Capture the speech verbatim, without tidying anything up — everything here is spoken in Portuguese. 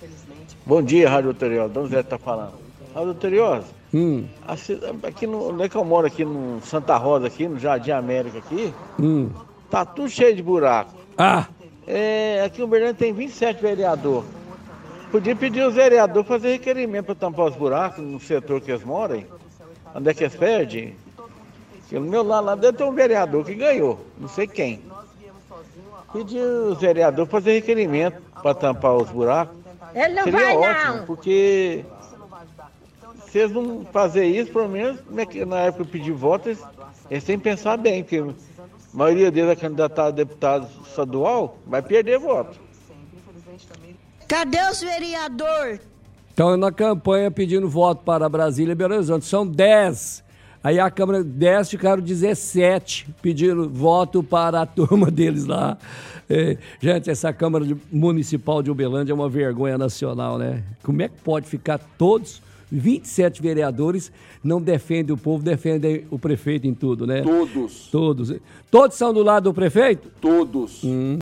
Bom dia, Rádio Ulterior. Dom Zé tá falando. Rádio Ulterior, Hum, aqui no, onde é que eu moro aqui no Santa Rosa, aqui no Jardim América aqui, hum. tá tudo cheio de buraco. Ah, É, aqui em Uberlândia tem vinte e sete vereadores. Podia pedir aos vereadores fazer requerimento para tampar os buracos no setor que eles moram. Onde é que eles perdem? Porque no meu lado lá deve ter um vereador que ganhou, não sei quem. Pedir os vereadores fazer requerimento para tampar os buracos. Ele não Seria vai ótimo, não. porque se eles não fazer isso, pelo menos na época de pedir voto, eles, eles têm que pensar bem, porque a maioria deles é candidato a deputado estadual, vai perder voto. Cadê os vereadores? estão na campanha pedindo voto para Brasília e Belo Horizonte. São dez. Aí a Câmara, dez ficaram dezessete pedindo voto para a turma deles lá. É, gente, essa Câmara de- Municipal de Uberlândia é uma vergonha nacional, né? Como é que pode ficar todos, vinte e sete vereadores, não defendem o povo, defendem o prefeito em tudo, né? Todos, Todos. Todos são do lado do prefeito? todos. Hum.